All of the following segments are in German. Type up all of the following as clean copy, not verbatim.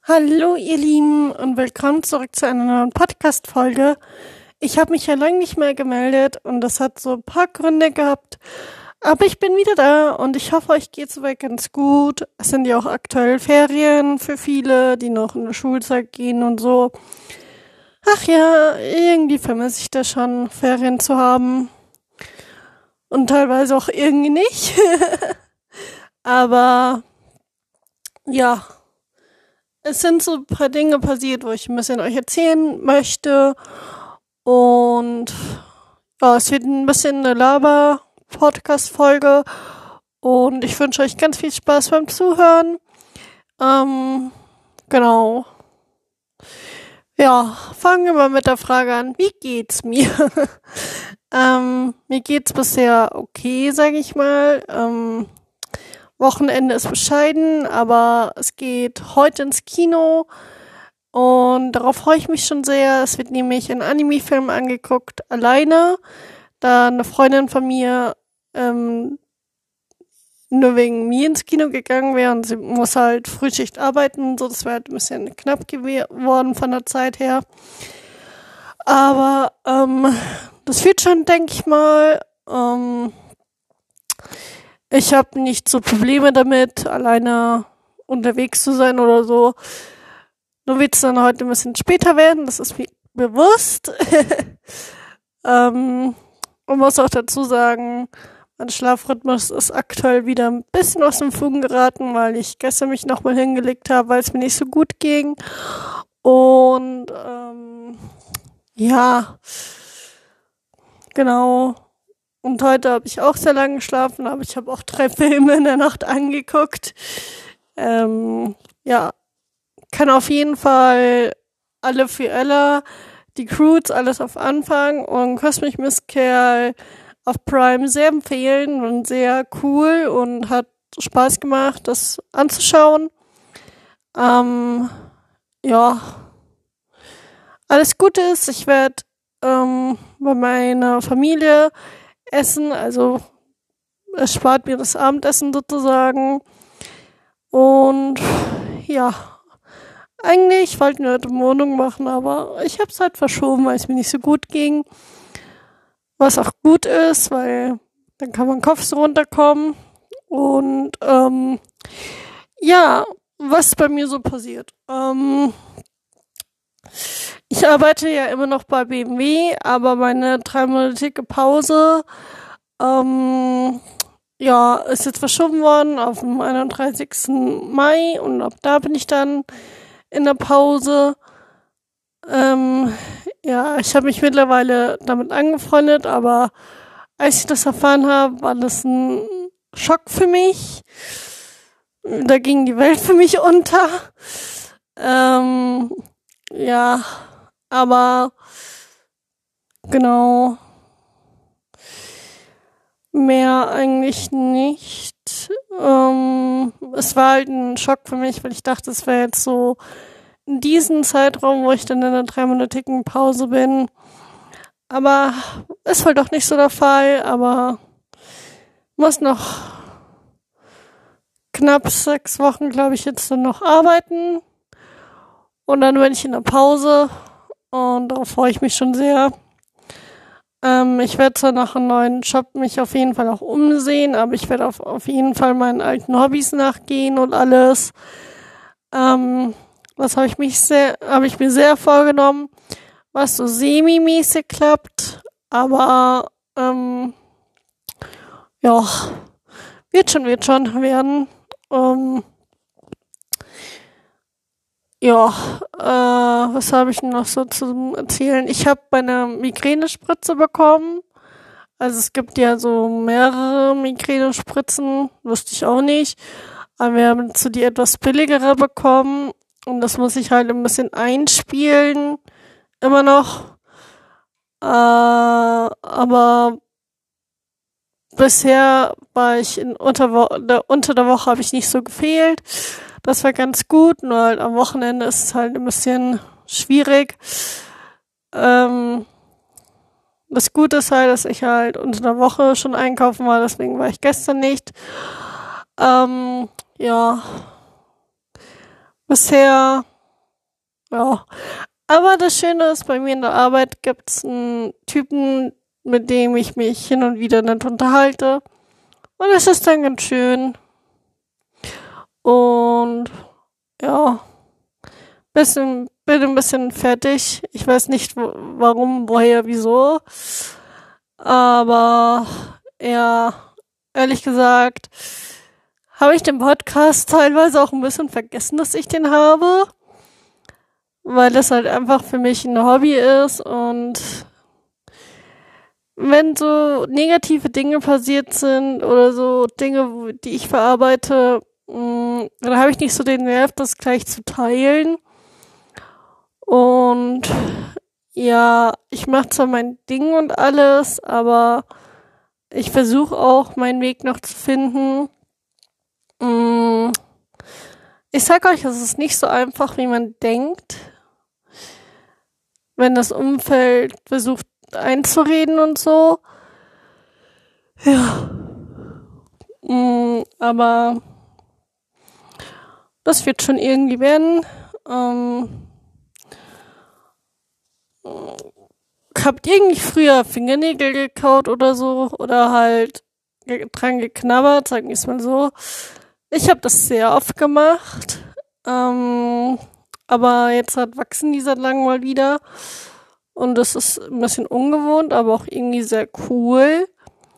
Hallo ihr Lieben und willkommen zurück zu einer neuen Podcast-Folge. Ich habe mich ja lange nicht mehr gemeldet und das hat so ein paar Gründe gehabt, aber ich bin wieder da und ich hoffe, euch geht's soweit ganz gut. Es sind ja auch aktuell Ferien für viele, die noch in die Schulzeit gehen und so. Ach ja, irgendwie vermisse ich das schon, Ferien zu haben und teilweise auch irgendwie nicht. Aber ja. Es sind so ein paar Dinge passiert, wo ich ein bisschen euch erzählen möchte. Und ja, es wird ein bisschen eine Laber-Podcast-Folge. Und ich wünsche euch ganz viel Spaß beim Zuhören. Genau. Ja, fangen wir mal mit der Frage an, wie geht's mir? Mir geht's bisher okay, sage ich mal. Wochenende ist bescheiden, aber es geht heute ins Kino und darauf freue ich mich schon sehr. Es wird nämlich ein Anime-Film angeguckt, alleine, da eine Freundin von mir nur wegen mir ins Kino gegangen wäre und sie muss halt Frühschicht arbeiten, so das wäre halt ein bisschen knapp geworden von der Zeit her. Aber das wird schon, denke ich mal. Ich habe nicht so Probleme damit, alleine unterwegs zu sein oder so. Nur wird es dann heute ein bisschen später werden, das ist mir bewusst. Und muss auch dazu sagen, mein Schlafrhythmus ist aktuell wieder ein bisschen aus dem Fugen geraten, weil ich gestern mich nochmal hingelegt habe, weil es mir nicht so gut ging. Und ja, genau. Und heute habe ich auch sehr lange geschlafen, aber ich habe auch 3 Filme in der Nacht angeguckt. Ja, kann auf jeden Fall alle für Ella, die Croods, alles auf Anfang und Cosmic Miss Kerl auf Prime sehr empfehlen und sehr cool und hat Spaß gemacht, das anzuschauen. Ja, alles Gute ist, ich werde bei meiner Familie essen, also es spart mir das Abendessen sozusagen. Und ja, eigentlich wollten wir heute Wohnung machen, aber ich habe es halt verschoben, weil es mir nicht so gut ging. Was auch gut ist, weil dann kann mein Kopf so runterkommen. Und ja, was bei mir so passiert. Ich arbeite ja immer noch bei BMW, aber meine 3-monatige Pause ja, ist jetzt verschoben worden auf den 31. Mai und ab da bin ich dann in der Pause. Ja, ich habe mich mittlerweile damit angefreundet, aber als ich das erfahren habe, war das ein Schock für mich. Da ging die Welt für mich unter. Ja, aber genau. Mehr eigentlich nicht. Es war halt ein Schock für mich, weil ich dachte, es wäre jetzt so in diesem Zeitraum, wo ich dann in einer 3-monatigen Pause bin. Aber ist wohl doch nicht so der Fall, aber muss noch knapp 6 Wochen, glaube ich, jetzt dann noch arbeiten. Und dann bin ich in der Pause und darauf freue ich mich schon sehr. Ich werde zwar nach einem neuen Job mich auf jeden Fall auch umsehen, aber ich werde auf jeden Fall meinen alten Hobbys nachgehen und alles. Das habe ich mir sehr vorgenommen, was so semi-mäßig klappt, aber ja, wird schon werden. Ja, was habe ich noch so zu erzählen? Ich habe eine Migränespritze bekommen. Also es gibt ja so mehrere Migränespritzen, wusste ich auch nicht. Aber wir haben zu die etwas billigere bekommen und das muss ich halt ein bisschen einspielen, immer noch. Aber bisher war ich unter der Woche habe ich nicht so gefehlt. Das war ganz gut, nur halt am Wochenende ist es halt ein bisschen schwierig. Das Gute ist halt, dass ich halt unter der Woche schon einkaufen war, deswegen war ich gestern nicht. Ja, bisher Ja. Aber das Schöne ist, bei mir in der Arbeit gibt's einen Typen, mit dem ich mich hin und wieder nett unterhalte. Und es ist dann ganz schön. Und ja, bin ein bisschen fertig. Ich weiß nicht, warum, woher, wieso. Aber ja, ehrlich gesagt, habe ich den Podcast teilweise auch ein bisschen vergessen, dass ich den habe. Weil das halt einfach für mich ein Hobby ist und wenn so negative Dinge passiert sind oder so Dinge, die ich verarbeite, dann habe ich nicht so den Nerv, das gleich zu teilen. Und ja, ich mache zwar mein Ding und alles, aber ich versuche auch meinen Weg noch zu finden. Ich sag euch, es ist nicht so einfach, wie man denkt, wenn das Umfeld versucht einzureden und so. Ja. Aber das wird schon irgendwie werden. Habt ihr irgendwie früher Fingernägel gekaut oder so? Oder halt dran geknabbert, sagen wir es mal so. Ich habe das sehr oft gemacht. Aber jetzt wachsen die seit langem mal wieder. Und das ist ein bisschen ungewohnt, aber auch irgendwie sehr cool.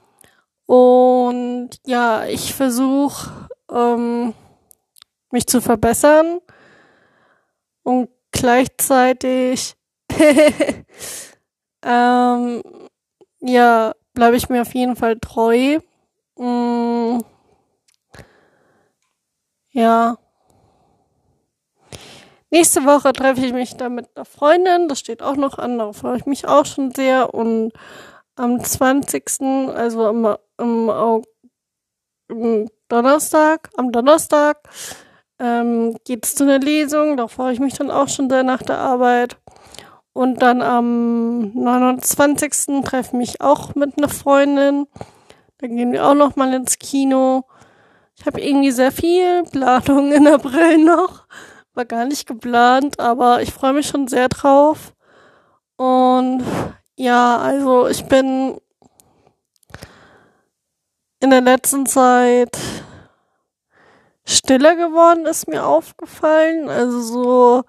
Und ja, ich versuche, mich zu verbessern. Und gleichzeitig, ja, bleibe ich mir auf jeden Fall treu. Ja. Nächste Woche treffe ich mich dann mit einer Freundin. Das steht auch noch an. Darauf freue ich mich auch schon sehr. Und am 20., also am Donnerstag, geht's zu einer Lesung. Da freue ich mich dann auch schon sehr nach der Arbeit. Und dann am 29. treffe ich mich auch mit einer Freundin. Dann gehen wir auch noch mal ins Kino. Ich habe irgendwie sehr viel Planung in April noch. War gar nicht geplant, aber ich freue mich schon sehr drauf. Und ja, also ich bin in der letzten Zeit stiller geworden, ist mir aufgefallen. Also so,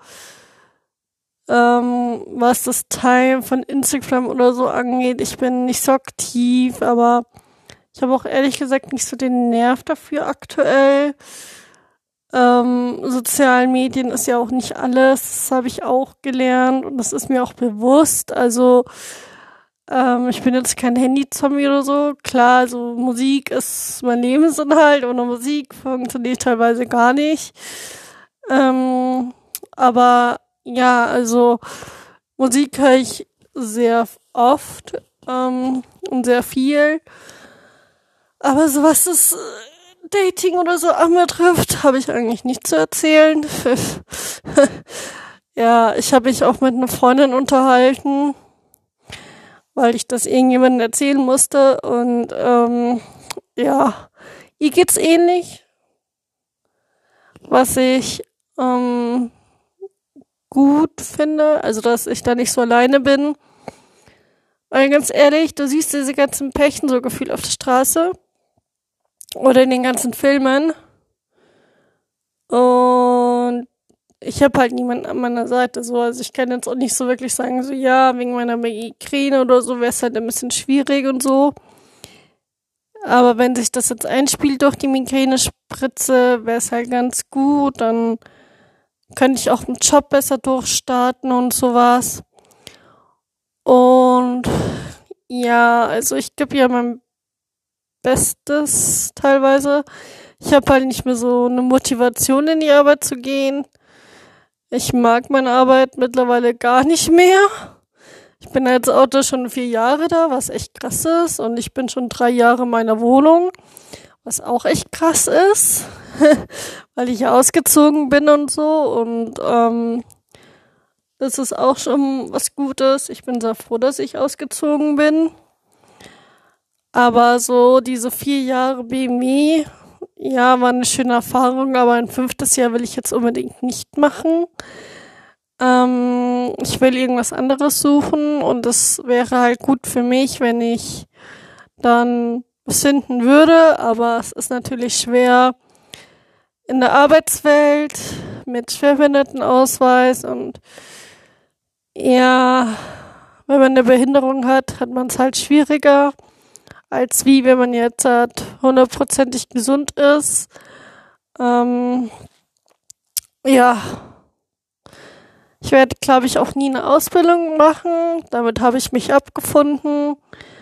was das Teilen von Instagram oder so angeht. Ich bin nicht so aktiv, aber ich habe auch ehrlich gesagt nicht so den Nerv dafür aktuell. Sozialen Medien ist ja auch nicht alles, das habe ich auch gelernt und das ist mir auch bewusst. Also ich bin jetzt kein Handy-Zombie oder so. Klar, also Musik ist mein Lebensinhalt, ohne Musik funktioniert teilweise gar nicht. Aber ja, also Musik höre ich sehr oft und sehr viel. Aber so was das Dating oder so anbetrifft, habe ich eigentlich nichts zu erzählen. Ja, ich habe mich auch mit einer Freundin unterhalten, weil ich das irgendjemandem erzählen musste. Und ja, ihr geht's ähnlich. Was ich gut finde, also dass ich da nicht so alleine bin. Weil ganz ehrlich, du siehst diese ganzen Pärchen so gefühlt auf der Straße. Oder in den ganzen Filmen. Und ich habe halt niemanden an meiner Seite. So, also ich kann jetzt auch nicht so wirklich sagen, so ja, wegen meiner Migräne oder so wäre es halt ein bisschen schwierig und so. Aber wenn sich das jetzt einspielt durch die Migräne-Spritze, wäre es halt ganz gut. Dann könnte ich auch einen Job besser durchstarten und sowas. Und ja, also ich gebe ja mein Bestes teilweise. Ich habe halt nicht mehr so eine Motivation, in die Arbeit zu gehen. Ich mag meine Arbeit mittlerweile gar nicht mehr. Ich bin als Autor schon 4 Jahre da, was echt krass ist. Und ich bin schon 3 Jahre in meiner Wohnung, was auch echt krass ist, weil ich ja ausgezogen bin und so. Und das ist auch schon was Gutes. Ich bin sehr froh, dass ich ausgezogen bin. Aber so diese 4 Jahre BMW, ja, war eine schöne Erfahrung, aber ein 5. Jahr will ich jetzt unbedingt nicht machen. Ich will irgendwas anderes suchen und es wäre halt gut für mich, wenn ich dann was finden würde, aber es ist natürlich schwer in der Arbeitswelt mit Schwerbehindertenausweis und ja, wenn man eine Behinderung hat, hat man es halt schwieriger, als wie wenn man jetzt halt 100%ig gesund ist. Ja, ich werde, glaube ich, auch nie eine Ausbildung machen. Damit habe ich mich abgefunden.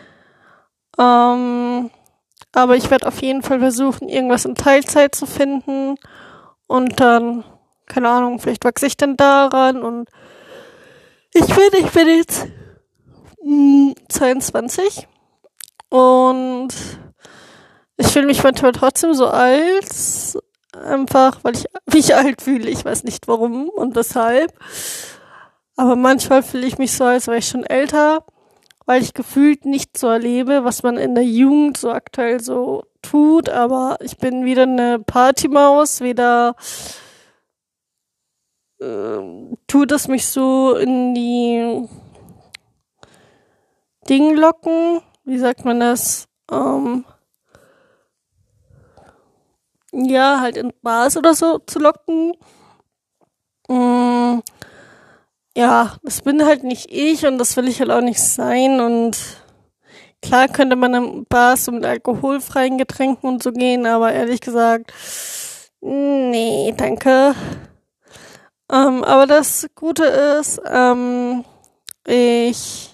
Aber ich werde auf jeden Fall versuchen, irgendwas in Teilzeit zu finden. Und dann, keine Ahnung, vielleicht wachse ich dann daran. Und ich bin jetzt 22. Und ich fühle mich manchmal trotzdem so alt. Einfach, weil ich mich alt fühle. Ich weiß nicht warum und weshalb. Aber manchmal fühle ich mich so, als wäre ich schon älter, weil ich gefühlt nicht so erlebe, was man in der Jugend so aktuell so tut. Aber ich bin wieder eine Partymaus, wieder tut es mich so in die Dinge locken. Wie sagt man das? Ja, halt in Bars oder so zu locken. Ja, das bin halt nicht ich und das will ich halt auch nicht sein. Und klar könnte man in Bars so mit alkoholfreien Getränken und so gehen, aber ehrlich gesagt, nee, danke. Aber das Gute ist, ich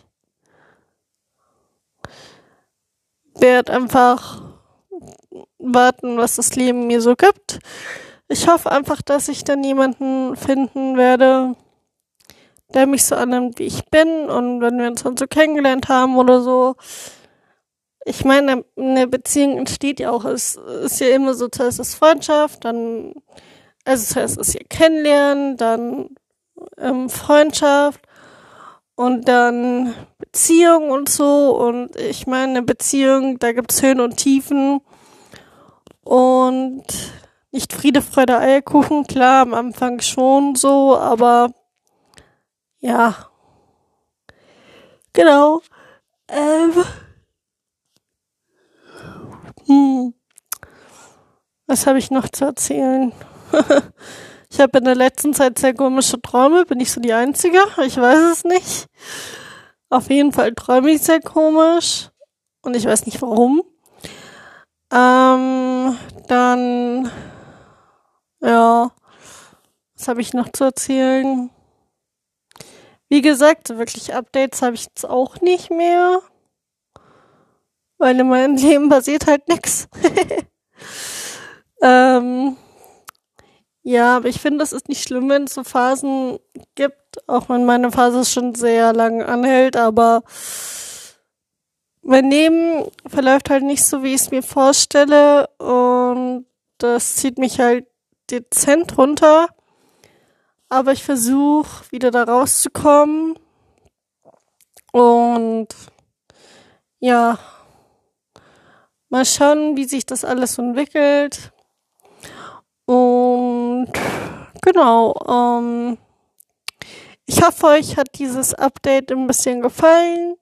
werde einfach warten, was das Leben mir so gibt. Ich hoffe einfach, dass ich dann jemanden finden werde, der mich so annimmt, wie ich bin. Und wenn wir uns dann so kennengelernt haben oder so. Ich meine, eine Beziehung entsteht ja auch. Es ist ja immer so, zuerst ist Freundschaft, dann, also zuerst ist ja Kennenlernen, dann Freundschaft und dann Beziehung und so. Und ich meine, eine Beziehung, da gibt's Höhen und Tiefen. Und nicht Friede, Freude, Eierkuchen, klar, am Anfang schon so, aber ja, genau. Was habe ich noch zu erzählen? Ich habe in der letzten Zeit sehr komische Träume. Bin ich so die Einzige? Ich weiß es nicht. Auf jeden Fall träume ich sehr komisch. Und ich weiß nicht warum. Dann, ja, was habe ich noch zu erzählen? Wie gesagt, so wirklich Updates habe ich jetzt auch nicht mehr. Weil in meinem Leben passiert halt nix. Ja, aber ich finde, es ist nicht schlimm, wenn es so Phasen gibt, auch wenn meine Phase schon sehr lang anhält, aber mein Leben verläuft halt nicht so, wie ich es mir vorstelle und das zieht mich halt dezent runter, aber ich versuche wieder da rauszukommen und ja, mal schauen, wie sich das alles so entwickelt. Und genau, ich hoffe, euch hat dieses Update ein bisschen gefallen.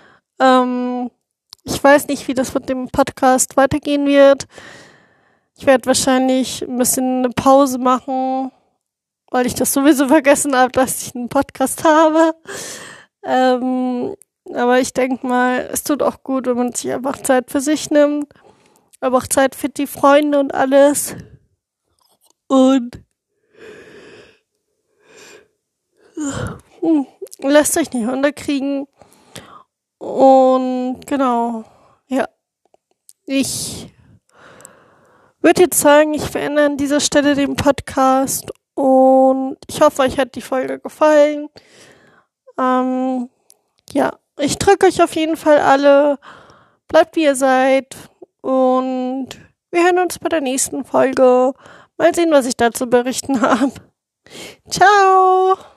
Ich weiß nicht, wie das mit dem Podcast weitergehen wird. Ich werde wahrscheinlich ein bisschen eine Pause machen, weil ich das sowieso vergessen habe, dass ich einen Podcast habe. Aber ich denke mal, es tut auch gut, wenn man sich einfach Zeit für sich nimmt. Aber auch Zeit für die Freunde und alles. Und lasst euch nicht unterkriegen. Und genau, ja. Ich würde jetzt sagen, ich beende an dieser Stelle den Podcast. Und ich hoffe, euch hat die Folge gefallen. Ja, ich drücke euch auf jeden Fall alle. Bleibt wie ihr seid. Und wir hören uns bei der nächsten Folge. Mal sehen, was ich dazu berichten habe. Ciao!